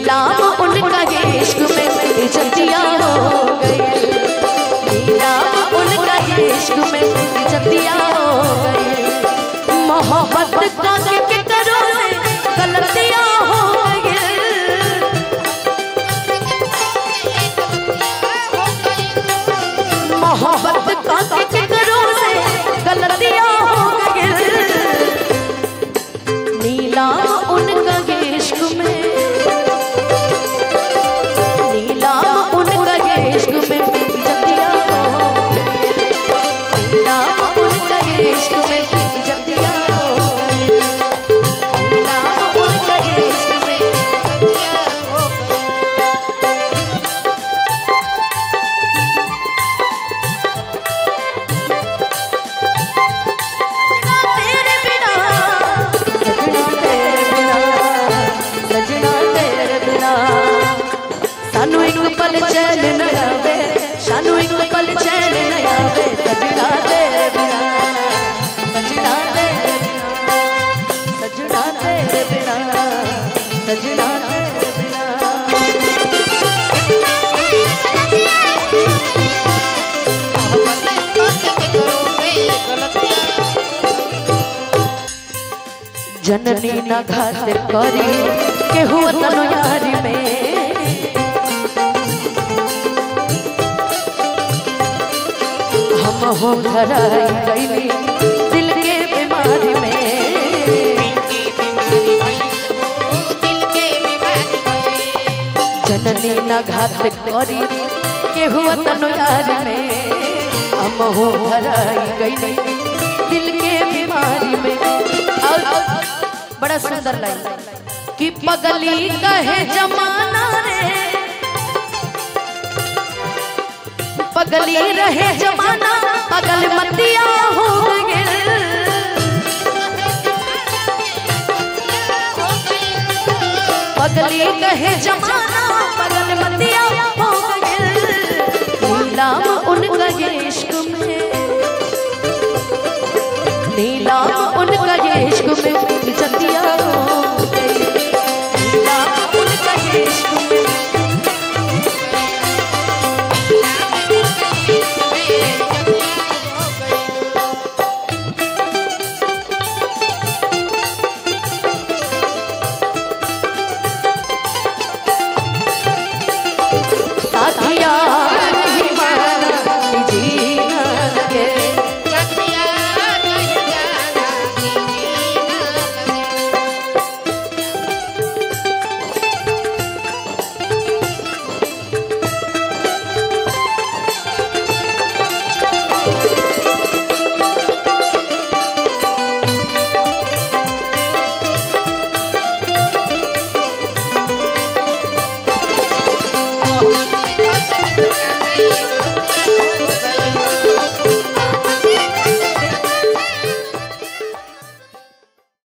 नीलाम उनका ये इश्क में इज्जतिया हो गई, नीलाम उनका ये इश्क में इज्जतिया हो गई। मोहब्बत का के करो से गलतियां हो गई, मोहब्बत का के करो से गलतियां हो गई। नीलाम उनका ये इश्क में, नीलाम उनका ये इश्क में इज्जतिया हो गई, नीलाम उनका ये इश्क में इज्जतिया हो गई, नीलाम उनका ये इश्क में इज्जतिया हो सानू एक पल चैन न आवे, सानू एक पल चैन न आवे सजना तेरे बिना, सजना तेरे बिना, सजना तेरे बिना, सजना तेरे बिना। जननी न घात करी केहू तनु यारी में, हम हो धराई गईली दिल के बीमारी में, जननी न घात करी केहू तनु यारी में, हम हो धराई गईली दिल के बीमारी में। और बड़ा सुंदर लाइन कि पगली कहे जमाना रे, पगली रहे जमाना पगल मतिया हो गए, पगली कहे जमाना पगल मतिया हो गए। नीलाम उनका ये इश्क में, नीलाम उनका ये इश्क में